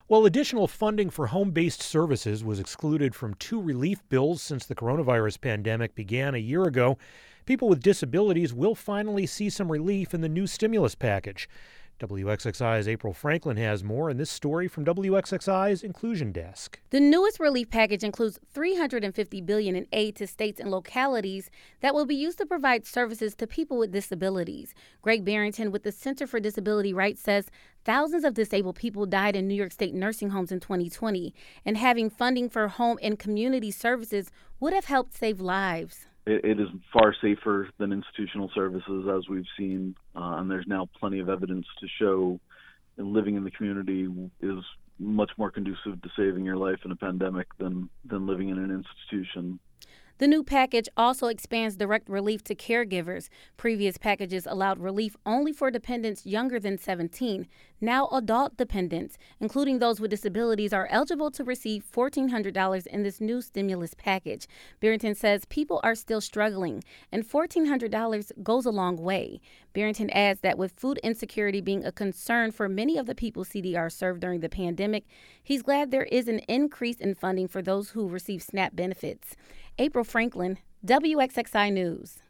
Well, additional funding for home-based services was excluded from two relief bills since the coronavirus pandemic began a year ago. People with disabilities will finally see some relief in the new stimulus package. WXXI's April Franklin has more in this story from WXXI's Inclusion Desk. The newest relief package includes $350 billion in aid to states and localities that will be used to provide services to people with disabilities. Greg Barrington with the Center for Disability Rights says thousands of disabled people died in New York State nursing homes in 2020, and having funding for home and community services would have helped save lives. It is far safer than institutional services, as we've seen, and there's now plenty of evidence to show that living in the community is much more conducive to saving your life in a pandemic than living in an institution. The new package also expands direct relief to caregivers. Previous packages allowed relief only for dependents younger than 17. Now adult dependents, including those with disabilities, are eligible to receive $1,400 in this new stimulus package. Barrington says people are still struggling, and $1,400 goes a long way. Barrington adds that with food insecurity being a concern for many of the people CDR served during the pandemic, he's glad there is an increase in funding for those who receive SNAP benefits. April Franklin, WXXI News.